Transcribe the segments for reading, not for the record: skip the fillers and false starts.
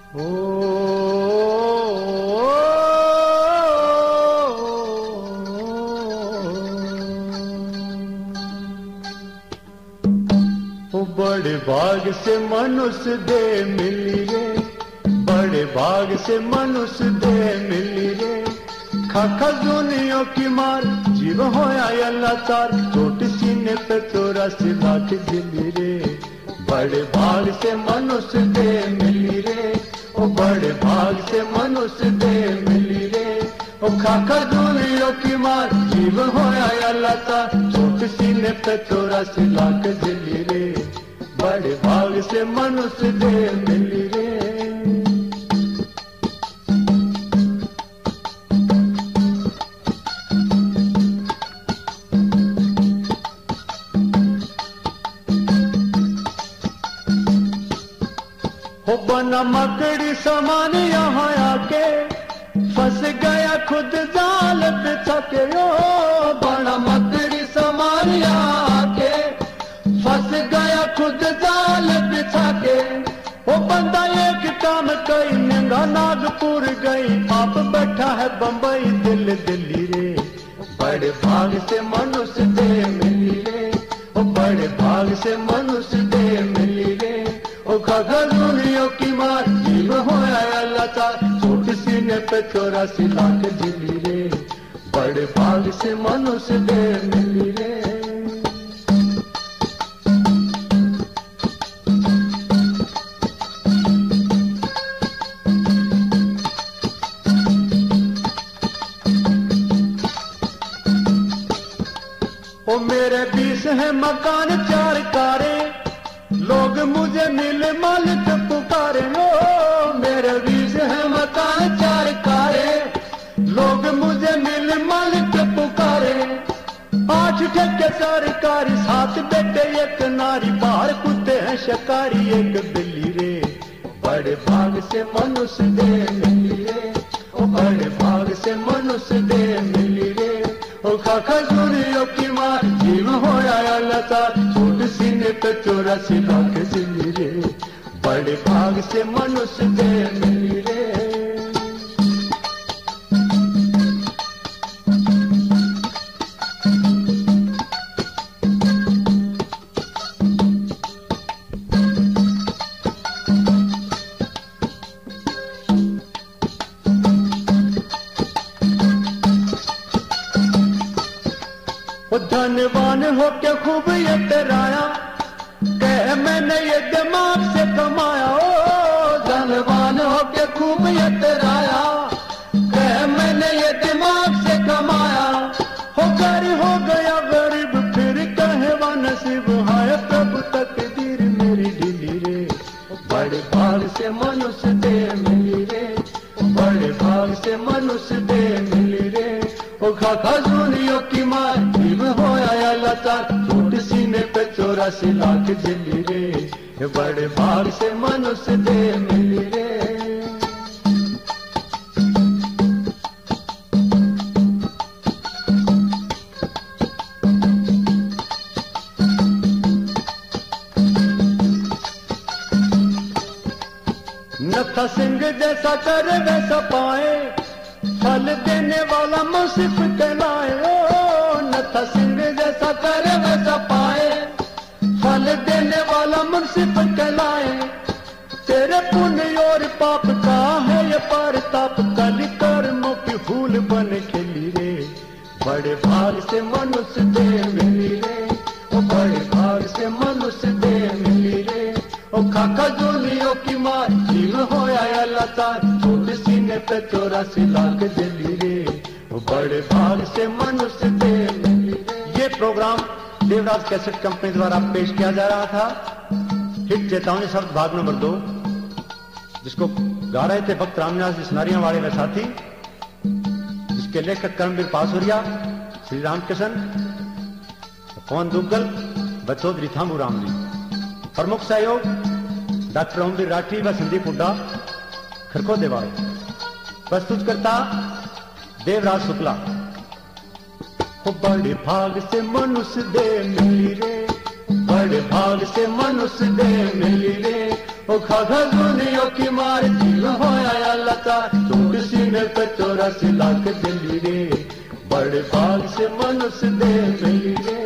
ओ बड़े भाग से मनुष्य दे मिली रे, बड़े भाग से मनुष्य दे मिली रे। खाखा दुनिया की मार जीव होया अल्लाह, चोट सीने पे 84 लाख जिली रे। बड़े भाग से मनुष्य दे मिली रे, ओ बड़े भाग से मनुष्य दे मिली रे। ओ खाखा दुनिया की मार जीव होया अल्लाह, चोट सीने पे 84 लाख जिली रे। बड़े भाग से मनुष्य दे मिली रे। हो बना मकड़ी समान यहाँ आके, फंस गया खुद जाल बिछा के। ओ बना मकड़ी समान यहाँ आके, फंस गया खुद जाल बिछा के। वो बंदा एक काम कई नंगा नागपुर गई, आप बैठा है बंबई दिल दिल्ली रे। बड़े भाग से मनुष्य दे मिली रे, ओ बड़े भाग से मनुष्य दे मिली रे। ओ खगलुनियों की मार जीव होया अल्लाह, चोट सीने पे 84 लाख जिली रे। बड़े भाग से मनुष्य दे मिली रे। ओ मेरे 20 है मकान 4 कारें, लोग मुझे मिल मालिक पुकारे। ओ मेरे 20 है मकान 4 कारें, लोग मुझे मिल मालिक पुकारे। 8 ठेके सरकारी, 7 बेटे 1 नारी, बाहर कुत्ते हैं शिकारी 1 बिल्ली रे। बड़े भाग से मनुष्य दे मिली रे, ओ बड़े भाग से मनुष्य दे मिली रे। ओ खाखा दुनिया की मार जीव होया अल्लाह, चोट सीने पे 84 लाख जिली रे। बड़े भाग से मनुष्य दे मिली रे। धनवान होके खूब ये डराया, कह मैंने ये दिमाग से कमाया। ओ धनवान होके खूब ये डराया, कह मैंने ये दिमाग से कमाया। होकर हो गया गरीब फिर कहवा नसीब, हाय प्रभु तकदीर मेरी ढीली रे। बड़े भाग से मनुष्य दे मिली रे, बड़े भाग से मनुष्य दे मिली रे। ओ खाखा दुनिया की मार जीव होया अल्लाह, चोट सीने पे 84 लाख जिली रे। बड़े भाग से मनुष्य दे मिली रे। नथा सिंह जैसा कर वैसा पाए, फल देने वाला मुसीफ कहलाए। ओ नथा सिंह जैसा करे वैसा पाए, फल देने वाला मुसीफ कहलाए। तेरे पुण्य और पाप का है ये परताप, कल कर्मों की फूल बन खिली रे। बड़े भाग से मनुष्य दे मिली रे, ओ बड़े भाग से मनुष्य दे मिली रे। ओ खाखा दुनिया की मार जीव होया अल्लाह, चोट सीने पे 84 लाख जिली रे। ओ बड़े भाग से मनुष्य दे मिली रे। ये प्रोग्राम देवराज कैसेट कंपनी द्वारा पेश किया जा रहा था। हिट चेतावनी शब्द भाग नंबर 2, जिसको गा रहे थे भक्त रामनिवास जी सुनारियां वाले व साथी, जिसके लेखक कर्मवीर पासुरिया, श्री रामकिशन, पवन दुग्गल व चौधरी थामूराम जी। प्रमुख सहयोग डॉक्टर ओमवीर राठी व संदीप हुड्डा, खरखो देवाल। प्रस्तुतकर्ता देवराज शुक्ला। बड़े भाग से मनुष्य दे मिली रे, बड़े भाग से मनुष्य दे मिली रे। ओ खाखा दुनिया की मार जीव होया लता टूट सीने पे 84 लाख दिली रे बड़े भाग से मनुष्य दे मिली रे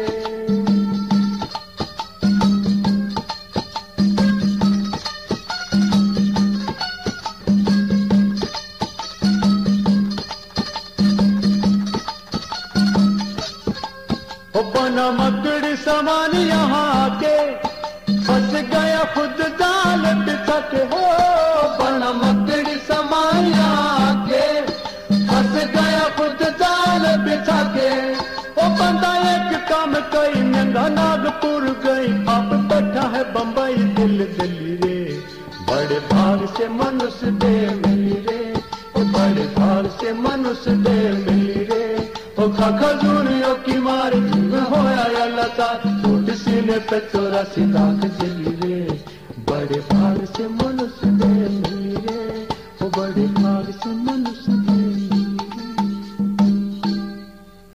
बना मकड़ी समान यहाँ आके फंस गया खुद जाल बिछा के हो बना मकड़ी समान यहाँ आके फंस गया खुद जाल बिछा के ओ बंदा एक काम कई नंगा नागपुर गई आप बैठा है बम्बई दिल दिल्ली रे बड़े भाग से मनुष्य दे मिली रे ओ बड़े भाग से मनुष्य दे मिली रे ओ खजूरियों की मार होया लता टूट सीने पे 84 लाख दिली रे बड़े भाग से मनुष्य दे मिली रे ओ बड़े भाग से मनुष्य दे